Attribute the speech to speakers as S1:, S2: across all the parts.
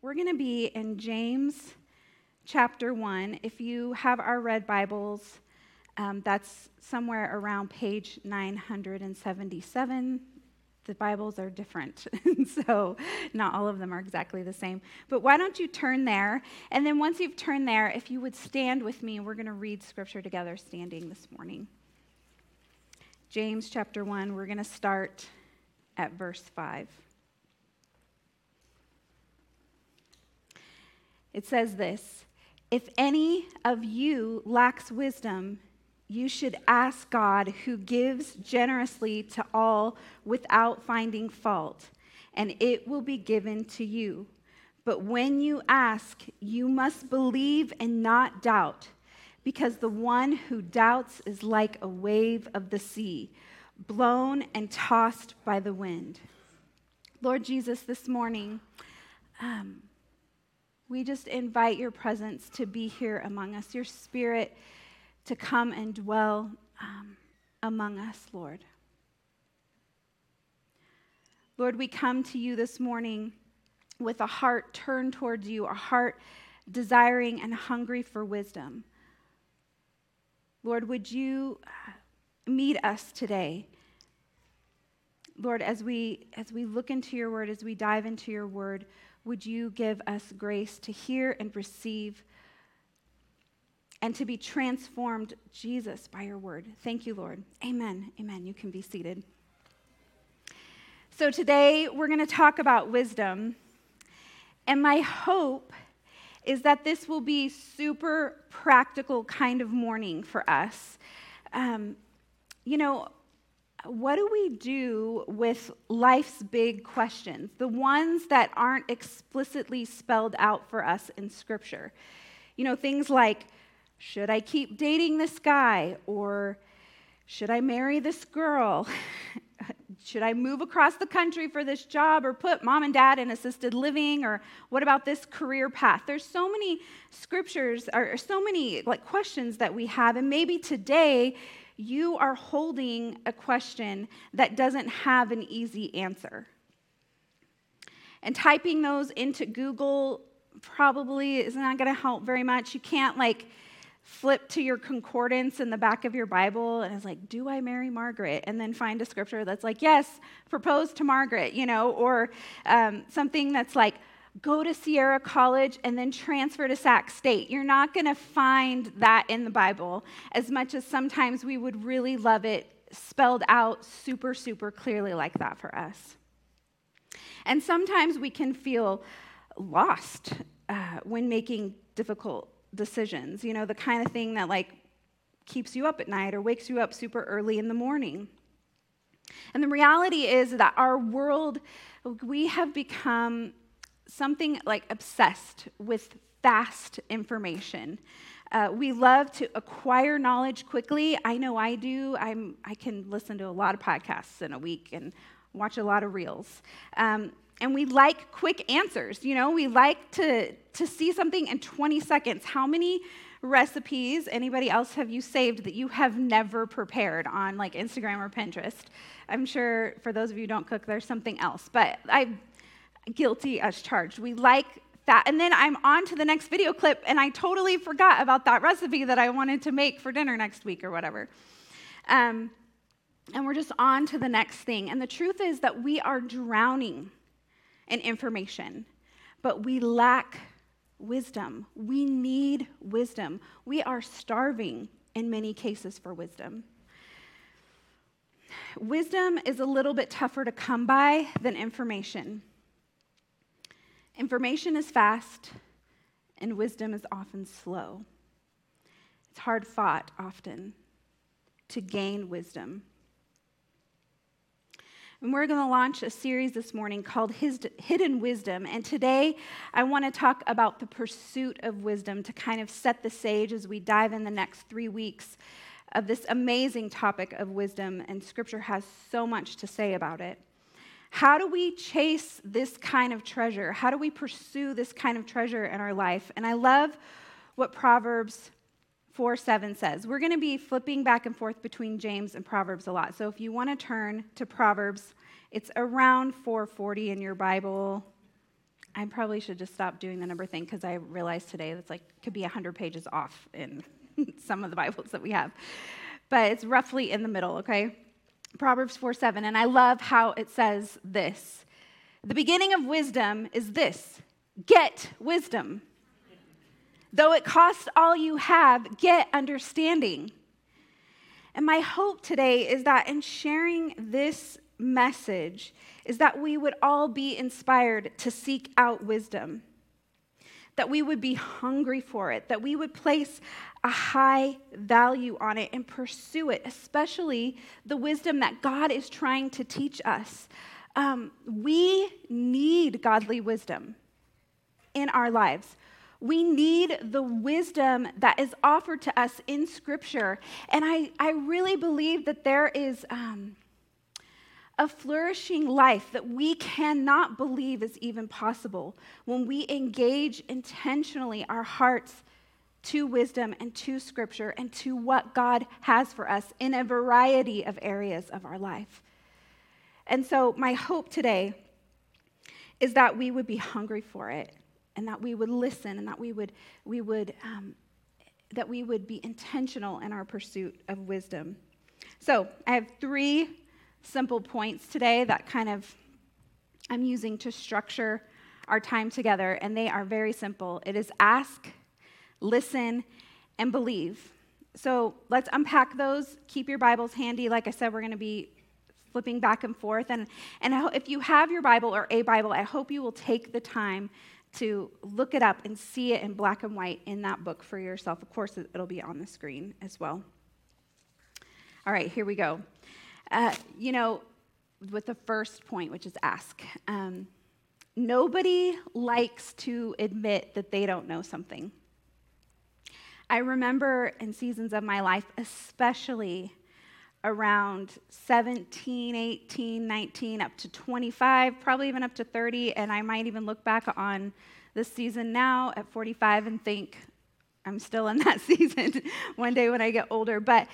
S1: we're going to be in James chapter 1. If you have our red Bibles, that's somewhere around page 977. The Bibles are different, so not all of them are exactly the same. But why don't you turn there? And then once you've turned there, if you would stand with me, we're going to read Scripture together standing this morning. James chapter 1, we're going to start at verse 5. It says this: "If any of you lacks wisdom, you should ask God, who gives generously to all without finding fault, and it will be given to you. But when you ask, you must believe and not doubt, because the one who doubts is like a wave of the sea, blown and tossed by the wind." Lord Jesus, this morning, we just invite your presence to be here among us, your Spirit to come and dwell among us, Lord. Lord, we come to you this morning with a heart turned towards you, a heart desiring and hungry for wisdom. Lord, would you meet us today? Lord, as we look into your word, as we dive into your word, would you give us grace to hear and receive and to be transformed, Jesus, by your word. Thank you, Lord. Amen. Amen. You can be seated. So today we're going to talk about wisdom. And my hope is that this will be super practical kind of morning for us. What do we do with life's big questions? The ones that aren't explicitly spelled out for us in Scripture. Things like, should I keep dating this guy? Or should I marry this girl? Should I move across the country for this job or put mom and dad in assisted living? Or what about this career path? There's so many scriptures or so many questions that we have. And maybe today you are holding a question that doesn't have an easy answer. And typing those into Google probably is not going to help very much. You can't flip to your concordance in the back of your Bible and it's like, do I marry Margaret? And then find a scripture that's like, yes, propose to Margaret, or something that's like, go to Sierra College and then transfer to Sac State. You're not going to find that in the Bible, as much as sometimes we would really love it spelled out super, super clearly like that for us. And sometimes we can feel lost when making difficult decisions, the kind of thing that keeps you up at night or wakes you up super early in the morning. And the reality is that our world, we have become something obsessed with fast information. We love to acquire knowledge quickly. I know I do. I can listen to a lot of podcasts in a week and watch a lot of reels. And we like quick answers. We like to see something in 20 seconds. How many recipes, anybody else, have you saved that you have never prepared on Instagram or Pinterest? I'm sure for those of you who don't cook, there's something else. But I'm guilty as charged. We like that. And then I'm on to the next video clip, and I totally forgot about that recipe that I wanted to make for dinner next week or whatever. And we're just on to the next thing. And the truth is that we are drowning in information, but we lack wisdom. We need wisdom. We are starving in many cases for wisdom. Wisdom is a little bit tougher to come by than information. Information is fast, and wisdom is often slow. It's hard fought often to gain wisdom. And we're going to launch a series this morning called Hidden Wisdom. And today I want to talk about the pursuit of wisdom to kind of set the stage as we dive in the next 3 weeks of this amazing topic of wisdom. And Scripture has so much to say about it. How do we chase this kind of treasure? How do we pursue this kind of treasure in our life? And I love what Proverbs 4:7 says. We're going to be flipping back and forth between James and Proverbs a lot. So if you want to turn to Proverbs, it's around 440 in your Bible. I probably should just stop doing the number thing because I realized today that's like could be 100 pages off in some of the Bibles that we have. But it's roughly in the middle, okay? Proverbs 4:7, and I love how it says this. The beginning of wisdom is this: get wisdom. Though it costs all you have, get understanding. And my hope today is that in sharing this message is that we would all be inspired to seek out wisdom, that we would be hungry for it, that we would place a high value on it and pursue it, especially the wisdom that God is trying to teach us. We need godly wisdom in our lives. We need the wisdom that is offered to us in Scripture. And I really believe that there is a flourishing life that we cannot believe is even possible when we engage intentionally our hearts to wisdom and to Scripture and to what God has for us in a variety of areas of our life. And so my hope today is that we would be hungry for it, and that we would listen, and that we would be intentional in our pursuit of wisdom. So I have 3 simple points today that kind of I'm using to structure our time together, and they are very simple. It is ask, listen, and believe. So let's unpack those. Keep your Bibles handy. Like I said, we're going to be flipping back and forth. And if you have your Bible or a Bible, I hope you will take the time to look it up and see it in black and white in that book for yourself. Of course, it'll be on the screen as well. All right, here we go. With the first point, which is ask. Nobody likes to admit that they don't know something. I remember in seasons of my life, especially around 17, 18, 19, up to 25, probably even up to 30, and I might even look back on this season now at 45 and think I'm still in that season one day when I get older. But,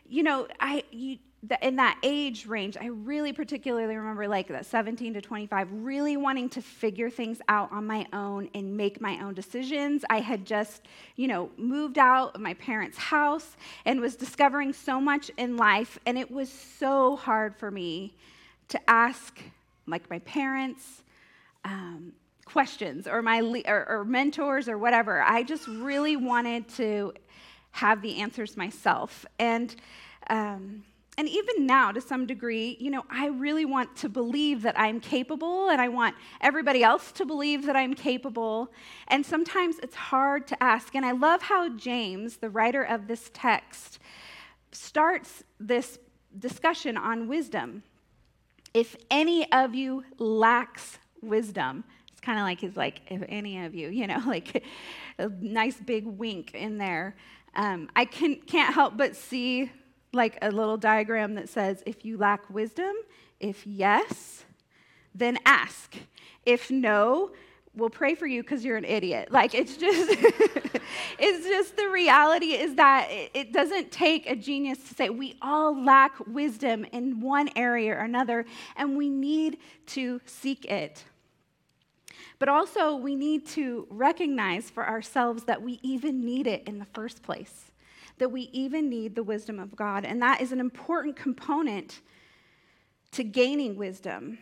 S1: in that age range, I really particularly remember like that 17 to 25, really wanting to figure things out on my own and make my own decisions. I had just, moved out of my parents' house and was discovering so much in life, and it was so hard for me to ask, like my parents, questions or or mentors or whatever. I just really wanted to have the answers myself, and even now, to some degree, I really want to believe that I'm capable, and I want everybody else to believe that I'm capable. And sometimes it's hard to ask. And I love how James, the writer of this text, starts this discussion on wisdom. If any of you lacks wisdom, it's kind of like he's like, if any of you, like a nice big wink in there. I can't help but see like a little diagram that says, if you lack wisdom, if yes, then ask. If no, we'll pray for you because you're an idiot. Like, it's just, it's just the reality is that it doesn't take a genius to say we all lack wisdom in one area or another, and we need to seek it. But also, we need to recognize for ourselves that we even need it in the first place, that we even need the wisdom of God. And that is an important component to gaining wisdom.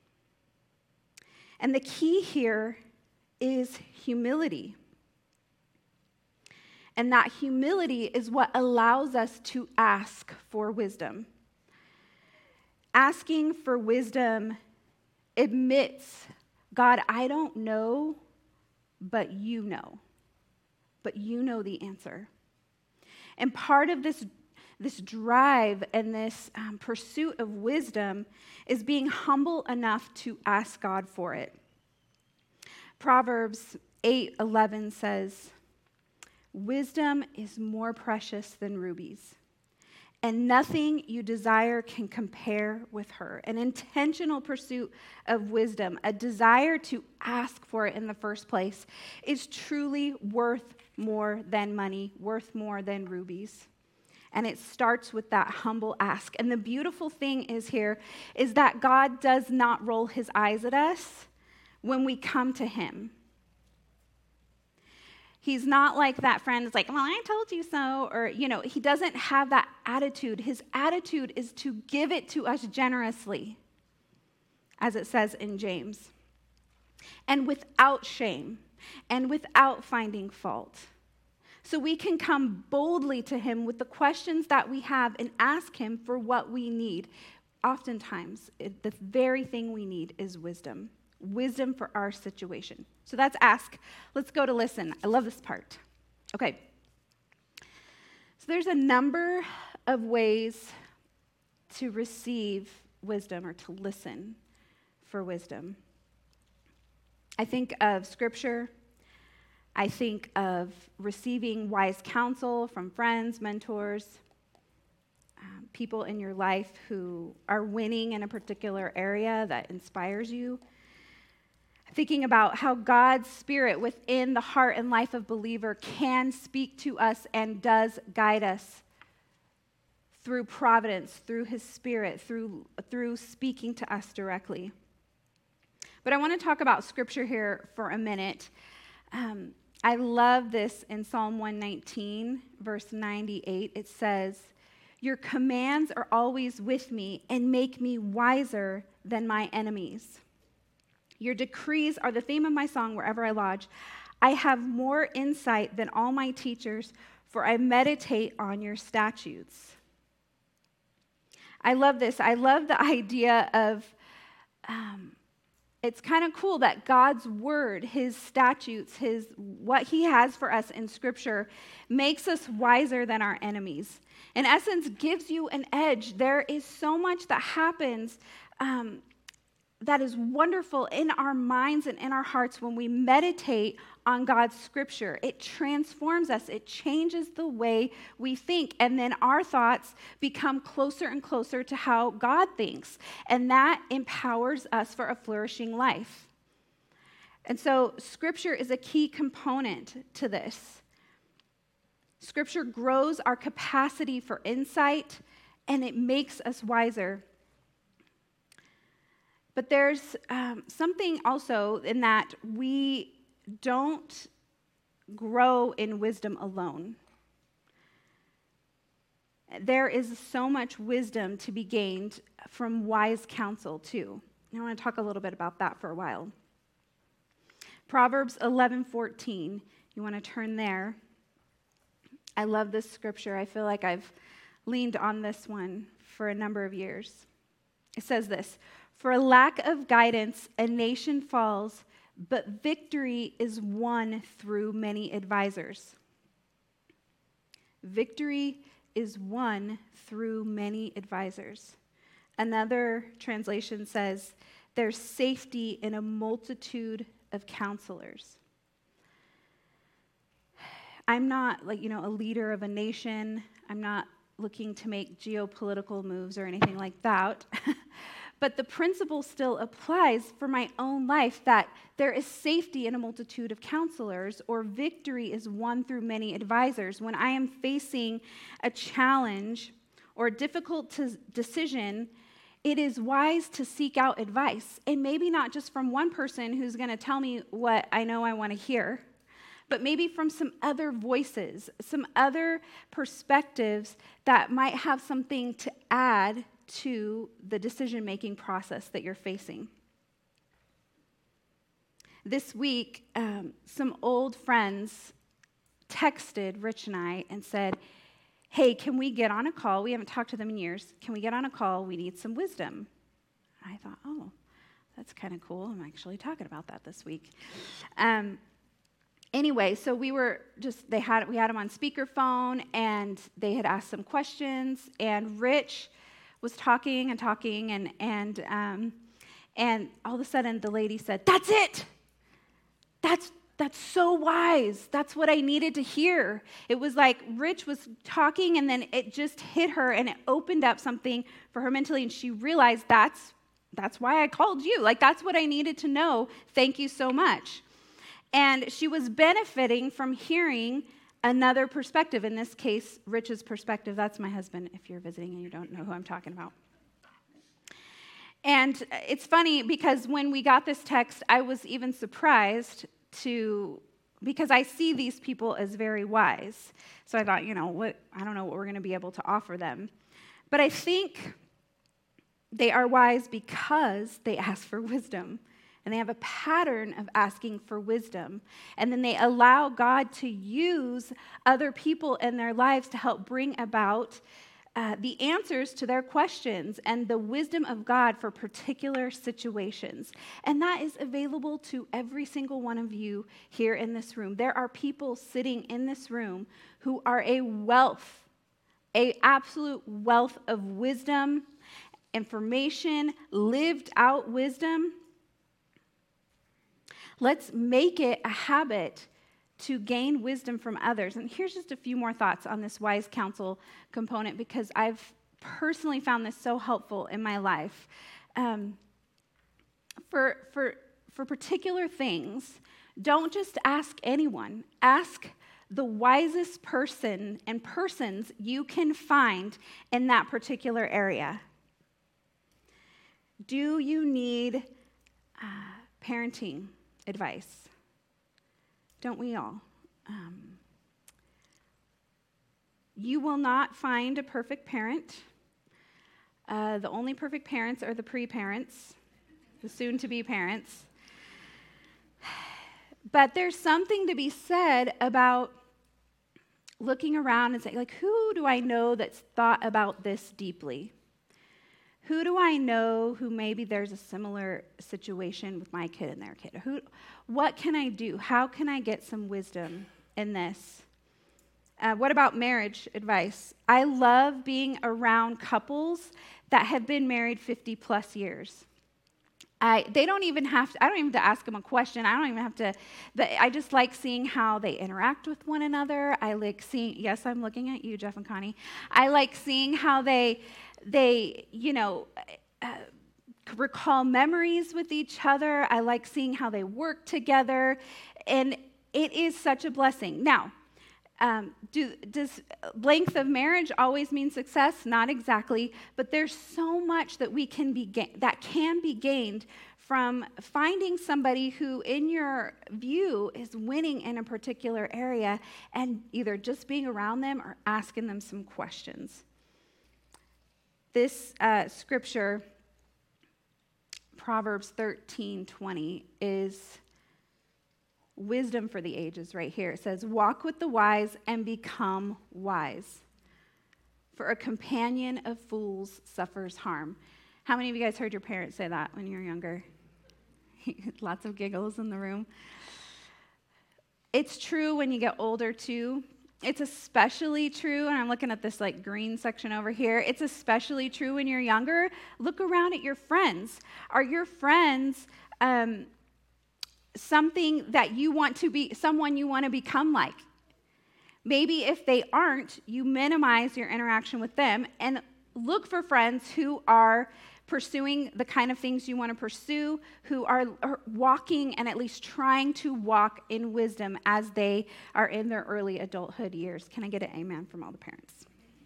S1: And the key here is humility. And that humility is what allows us to ask for wisdom. Asking for wisdom admits, God, I don't know, but you know. But you know the answer. And part of this drive and this pursuit of wisdom is being humble enough to ask God for it. Proverbs 8:11 says, wisdom is more precious than rubies, and nothing you desire can compare with her. An intentional pursuit of wisdom, a desire to ask for it in the first place, is truly worth more than money, worth more than rubies. And it starts with that humble ask. And the beautiful thing is that God does not roll his eyes at us when we come to him. He's not like that friend that's like, well, I told you so. Or, he doesn't have that attitude. His attitude is to give it to us generously, as it says in James, and without shame and without finding fault. So we can come boldly to him with the questions that we have and ask him for what we need. Oftentimes, the very thing we need is wisdom. Wisdom for our situation. So that's ask. Let's go to listen. I love this part. Okay. So there's a number of ways to receive wisdom or to listen for wisdom. I think of Scripture. I think of receiving wise counsel from friends, mentors, people in your life who are winning in a particular area that inspires you. Thinking about how God's Spirit within the heart and life of believer can speak to us and does guide us through providence, through his Spirit, through speaking to us directly. But I want to talk about Scripture here for a minute. I love this in Psalm 119, verse 98. It says, "Your commands are always with me and make me wiser than my enemies. Your decrees are the theme of my song wherever I lodge. I have more insight than all my teachers, for I meditate on your statutes." I love this. I love the idea of, it's kind of cool that God's word, his statutes, what he has for us in Scripture makes us wiser than our enemies. In essence, gives you an edge. There is so much that happens that is wonderful in our minds and in our hearts when we meditate on God's Scripture. It transforms us. It changes the way we think. And then our thoughts become closer and closer to how God thinks. And that empowers us for a flourishing life. And so Scripture is a key component to this. Scripture grows our capacity for insight, and it makes us wiser. But there's something also in that we don't grow in wisdom alone. There is so much wisdom to be gained from wise counsel, too. I want to talk a little bit about that for a while. Proverbs 11:14. You want to turn there. I love this scripture. I feel like I've leaned on this one for a number of years. It says this, "For lack of guidance, a nation falls, but victory is won through many advisors." Victory is won through many advisors. Another translation says, "There's safety in a multitude of counselors." I'm not a leader of a nation. I'm not looking to make geopolitical moves or anything like that. But the principle still applies for my own life that there is safety in a multitude of counselors, or victory is won through many advisors. When I am facing a challenge or a difficult decision, it is wise to seek out advice. And maybe not just from one person who's going to tell me what I know I want to hear, but maybe from some other voices, some other perspectives that might have something to add to the decision-making process that you're facing. This week, some old friends texted Rich and I and said, "Hey, can we get on a call? We haven't talked to them in years. Can we get on a call? We need some wisdom." And I thought, oh, that's kind of cool. I'm actually talking about that this week. Anyway, so we had them on speakerphone, and they had asked some questions, and Rich was talking, and all of a sudden the lady said, "That's it! That's so wise. That's what I needed to hear." It was like Rich was talking, and then it just hit her, and it opened up something for her mentally, and she realized that's why I called you. Like, that's what I needed to know. Thank you so much. And she was benefiting from hearing another perspective, in this case, Rich's perspective. That's my husband, if you're visiting and you don't know who I'm talking about. And it's funny because when we got this text, I was even surprised because I see these people as very wise. So I thought, I don't know what we're going to be able to offer them. But I think they are wise because they ask for wisdom. And they have a pattern of asking for wisdom. And then they allow God to use other people in their lives to help bring about the answers to their questions and the wisdom of God for particular situations. And that is available to every single one of you here in this room. There are people sitting in this room who are an absolute wealth of wisdom, information, lived out wisdom. Let's make it a habit to gain wisdom from others. And here's just a few more thoughts on this wise counsel component, because I've personally found this so helpful in my life. For particular things, don't just ask anyone. Ask the wisest person and persons you can find in that particular area. Do you need parenting advice? Don't we all? You will not find a perfect parent. The only perfect parents are the pre-parents, the soon-to-be parents. But there's something to be said about looking around and saying, like, who do I know that's thought about this deeply? Who do I know who maybe there's a similar situation with my kid and their kid? What can I do? How can I get some wisdom in this? What about marriage advice? I love being around couples that have been married 50 plus years. I don't even have to ask them a question. I just like seeing how they interact with one another. I like seeing, yes, I'm looking at you, Jeff and Connie. I like seeing how they recall memories with each other. I like seeing how they work together. And it is such a blessing. Now, does length of marriage always mean success? Not exactly, but there's so much that can be gained from finding somebody who, in your view, is winning in a particular area and either just being around them or asking them some questions. This scripture, Proverbs 13:20, is wisdom for the ages right here. It says, walk with the wise and become wise, for a companion of fools suffers harm. How many of you guys heard your parents say that when you were younger? Lots of giggles in the room. It's true when you get older too. It's especially true, and I'm looking at this green section over here. It's especially true when you're younger. Look around at your friends. Are your friends something that you want to be, someone you want to become like? Maybe if they aren't, you minimize your interaction with them and look for friends who are pursuing the kind of things you want to pursue, who are walking and at least trying to walk in wisdom as they are in their early adulthood years. Can I get an amen from all the parents?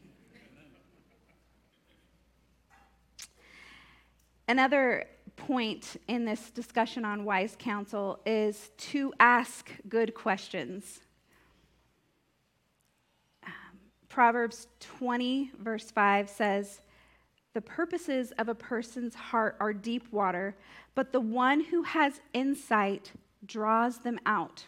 S1: Another point in this discussion on wise counsel is to ask good questions. Proverbs 20, verse 5 says, the purposes of a person's heart are deep water, but the one who has insight draws them out.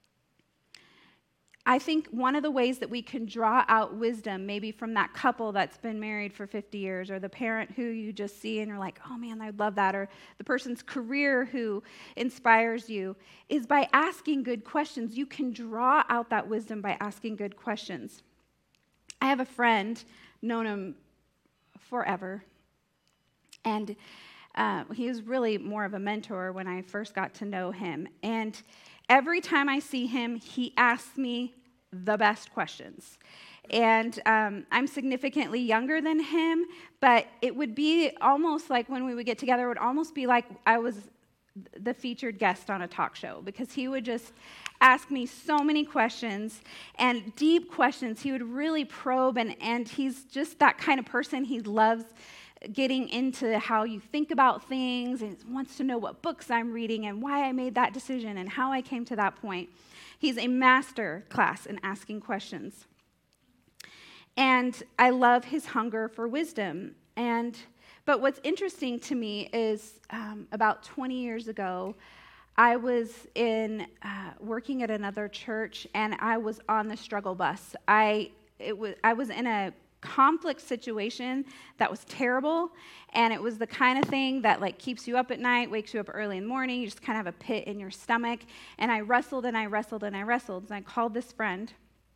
S1: I think one of the ways that we can draw out wisdom, maybe from that couple that's been married for 50 years, or the parent who you just see and you're like, oh man, I'd love that, or the person's career who inspires you, is by asking good questions. You can draw out that wisdom by asking good questions. I have a friend, known him forever, and he was really more of a mentor when I first got to know him. And every time I see him, he asks me the best questions. And I'm significantly younger than him, but it would be almost like when we would get together, it would almost be like I was the featured guest on a talk show, because he would just ask me so many questions and deep questions. He would really probe, and he's just that kind of person. He loves getting into how you think about things and wants to know what books I'm reading and why I made that decision and how I came to that point. He's a master class in asking questions. And I love his hunger for wisdom. But what's interesting to me is about 20 years ago, I was working at another church, and I was on the struggle bus. I was in a conflict situation that was terrible, and it was the kind of thing that like keeps you up at night, wakes you up early in the morning. You just kind of have a pit in your stomach. And I wrestled and I wrestled and I wrestled. And I called this friend,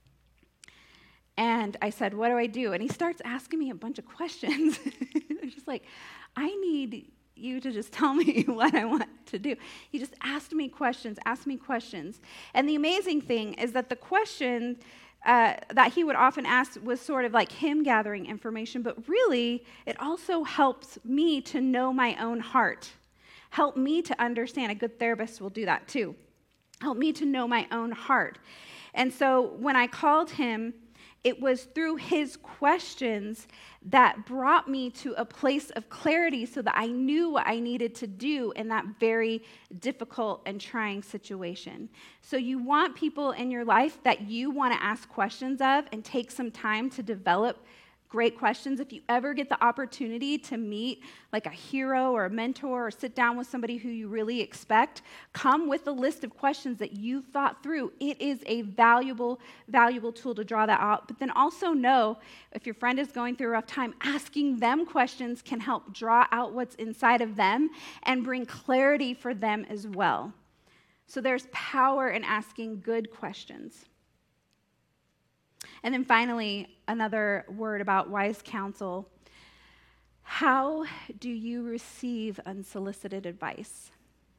S1: and I said, "What do I do?" And he starts asking me a bunch of questions. I'm just like, I need you to just tell me what I want to do. He just asked me questions. And the amazing thing is that the question that he would often ask was sort of like him gathering information, but really, it also helps me to know my own heart. Help me to understand. A good therapist will do that too. Help me to know my own heart. And so when I called him, it was through his questions that brought me to a place of clarity so that I knew what I needed to do in that very difficult and trying situation. So you want people in your life that you want to ask questions of and take some time to develop great questions. If you ever get the opportunity to meet like a hero or a mentor or sit down with somebody who you really expect, come with a list of questions that you've thought through. It is a valuable tool to draw that out. But then also know if your friend is going through a rough time, asking them questions can help draw out what's inside of them and bring clarity for them as well. So there's power in asking good questions. And then finally, another word about wise counsel. How do you receive unsolicited advice?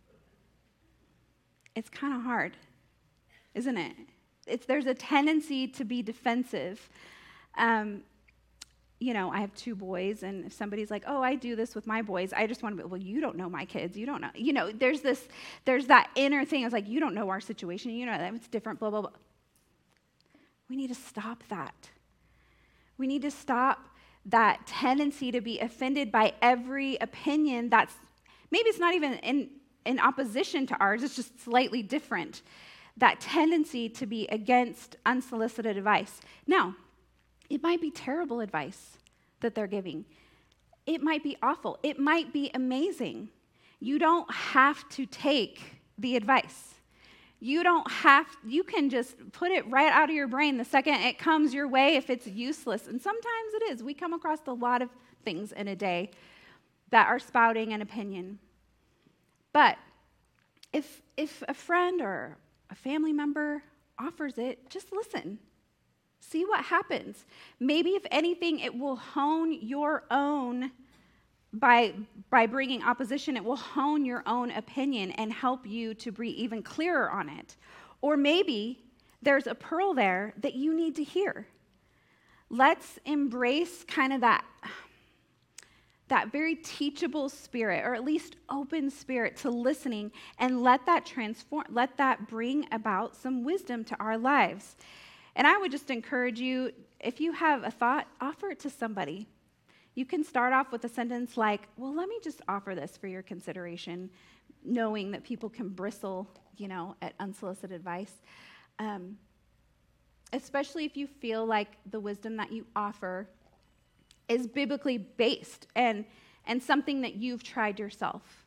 S1: It's kind of hard, isn't it? There's a tendency to be defensive. I have 2 boys, and if somebody's like, "Oh, I do this with my boys," I just want to be, "Well, you don't know my kids. You don't know." There's that inner thing. It's like, "You don't know our situation. You know that it's different." Blah blah blah. We need to stop that. We need to stop that tendency to be offended by every opinion that's, maybe it's not even in opposition to ours, it's just slightly different. That tendency to be against unsolicited advice. Now, it might be terrible advice that they're giving. It might be awful. It might be amazing. You don't have to take the advice. You can just put it right out of your brain the second it comes your way if it's useless. And sometimes it is. We come across a lot of things in a day that are spouting an opinion. But if a friend or a family member offers it, just listen. See what happens. Maybe if anything, it will hone your own. By bringing opposition, it will hone your own opinion and help you to be even clearer on it. Or maybe there's a pearl there that you need to hear. Let's embrace kind of that very teachable spirit, or at least open spirit to listening, and let that bring about some wisdom to our lives. And I would just encourage you, if you have a thought, offer it to somebody. You can start off with a sentence like, "Well, let me just offer this for your consideration," knowing that people can bristle, at unsolicited advice. Especially if you feel like the wisdom that you offer is biblically based and something that you've tried yourself.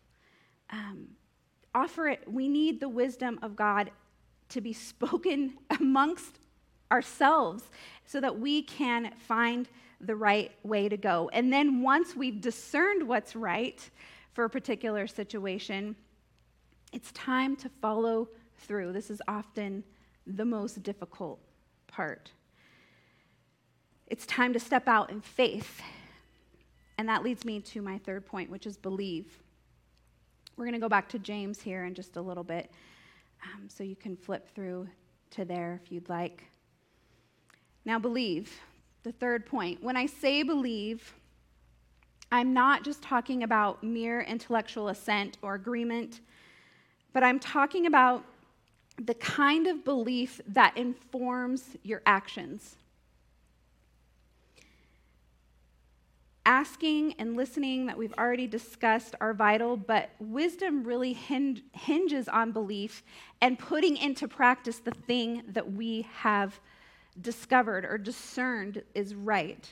S1: Offer it. We need the wisdom of God to be spoken amongst ourselves so that we can find the right way to go. And then once we've discerned what's right for a particular situation, it's time to follow through. This is often the most difficult part. It's time to step out in faith. And that leads me to my third point, which is believe. We're going to go back to James here in just a little bit, so you can flip through to there if you'd like. Now, believe. The third point. When I say believe, I'm not just talking about mere intellectual assent or agreement, but I'm talking about the kind of belief that informs your actions. Asking and listening that we've already discussed are vital, but wisdom really hinges on belief and putting into practice the thing that we have discovered or discerned is right.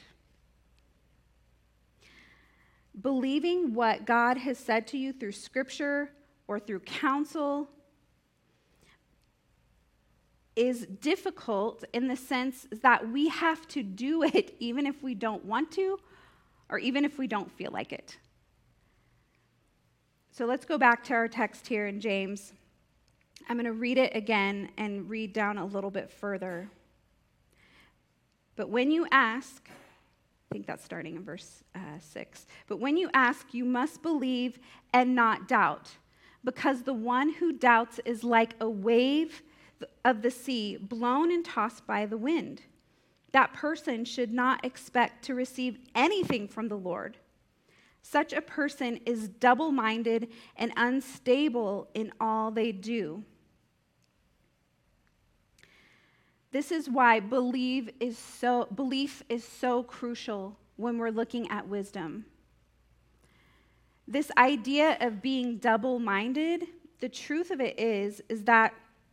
S1: Believing what God has said to you through Scripture or through counsel is difficult in the sense that we have to do it even if we don't want to, or even if we don't feel like it. So let's go back to our text here in James. I'm going to read it again and read down a little bit further. But when you ask, I think that's starting in verse 6. But when you ask, you must believe and not doubt, because the one who doubts is like a wave of the sea blown and tossed by the wind. That person should not expect to receive anything from the Lord. Such a person is double-minded and unstable in all they do. This is why belief is so crucial when we're looking at wisdom. This idea of being double-minded, the truth of it is that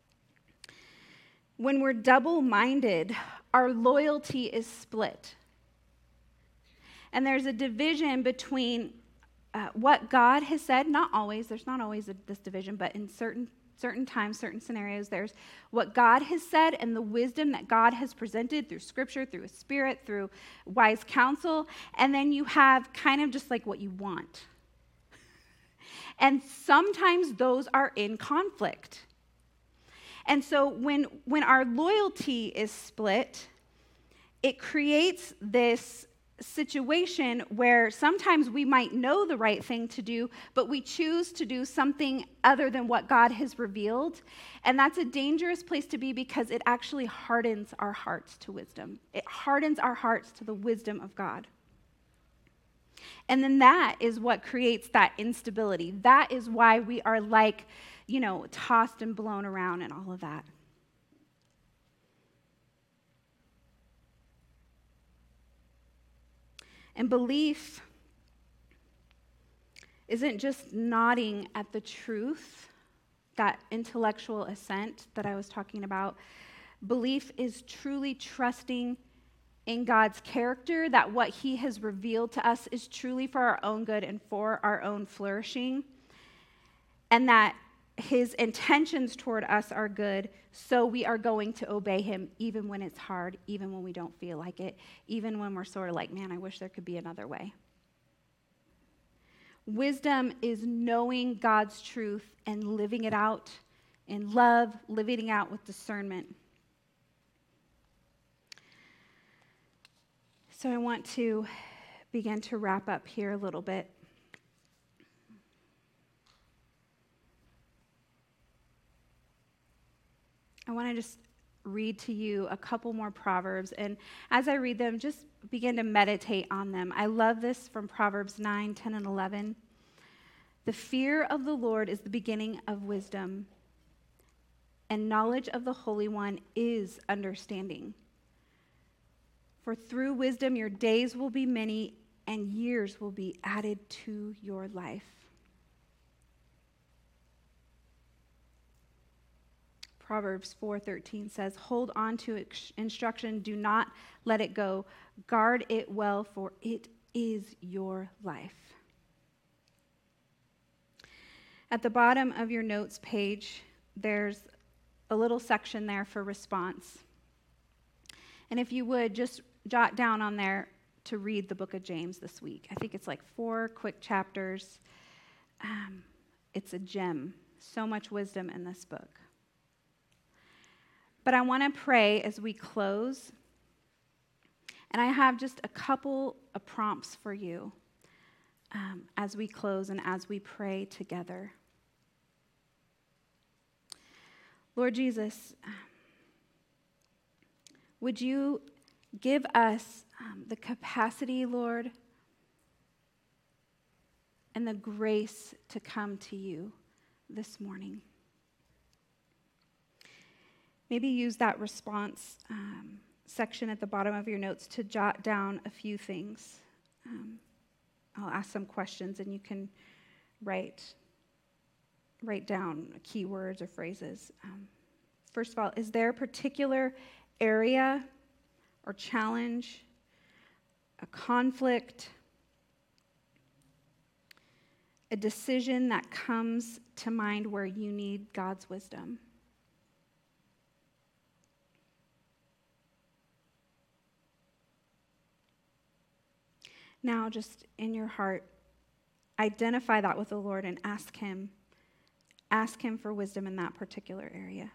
S1: when we're double-minded, our loyalty is split. And there's a division between what God has said, not always, there's not always this division, but in certain times, certain scenarios, there's what God has said and the wisdom that God has presented through Scripture, through His Spirit, through wise counsel, and then you have kind of just like what you want. And sometimes those are in conflict. And so when our loyalty is split, it creates this situation where sometimes we might know the right thing to do, but we choose to do something other than what God has revealed. And that's a dangerous place to be because it actually hardens our hearts to wisdom. It hardens our hearts to the wisdom of God. And then that is what creates that instability. That is why we are like, tossed and blown around and all of that. And belief isn't just nodding at the truth, that intellectual assent that I was talking about. Belief is truly trusting in God's character, that what He has revealed to us is truly for our own good and for our own flourishing, and that His intentions toward us are good, so we are going to obey Him even when it's hard, even when we don't feel like it, even when we're sort of like, man, I wish there could be another way. Wisdom is knowing God's truth and living it out in love, living it out with discernment. So I want to begin to wrap up here a little bit. I want to just read to you a couple more Proverbs, and as I read them, just begin to meditate on them. I love this from Proverbs 9, 10, and 11. The fear of the Lord is the beginning of wisdom, and knowledge of the Holy One is understanding. For through wisdom your days will be many, and years will be added to your life. Proverbs 4:13 says, hold on to instruction, do not let it go. Guard it well, for it is your life. At the bottom of your notes page, there's a little section there for response. And if you would, just jot down on there to read the book of James this week. I think it's like 4 quick chapters. It's a gem. So much wisdom in this book. But I want to pray as we close. And I have just a couple of prompts for you as we close and as we pray together. Lord Jesus, would you give us the capacity, Lord, and the grace to come to you this morning? Maybe use that response section at the bottom of your notes to jot down a few things. I'll ask some questions and you can write down keywords or phrases. First of all, is there a particular area or challenge, a conflict, a decision that comes to mind where you need God's wisdom? Now, just in your heart, identify that with the Lord and ask Him for wisdom in that particular area.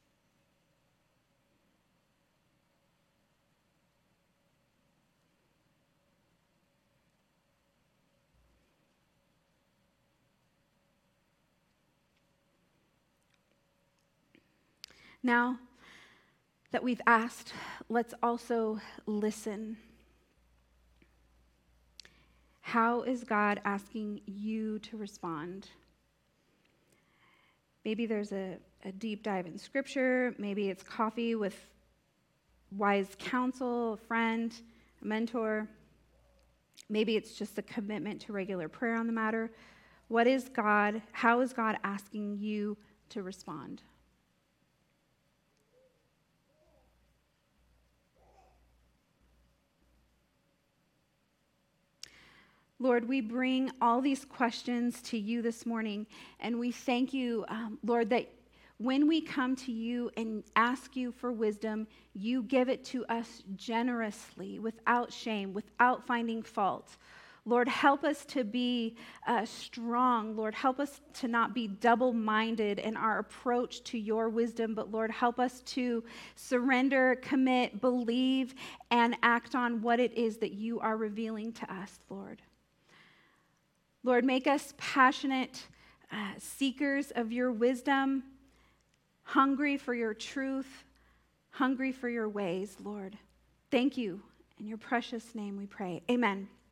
S1: Now that we've asked, let's also listen. How is God asking you to respond? Maybe there's a deep dive in Scripture. Maybe it's coffee with wise counsel, a friend, a mentor. Maybe it's just a commitment to regular prayer on the matter. How is God asking you to respond? Lord, we bring all these questions to you this morning, and we thank you, Lord, that when we come to you and ask you for wisdom, you give it to us generously, without shame, without finding fault. Lord, help us to be strong. Lord, help us to not be double-minded in our approach to your wisdom, but Lord, help us to surrender, commit, believe, and act on what it is that you are revealing to us, Lord. Lord, make us passionate seekers of your wisdom, hungry for your truth, hungry for your ways, Lord. Thank you. In your precious name we pray. Amen.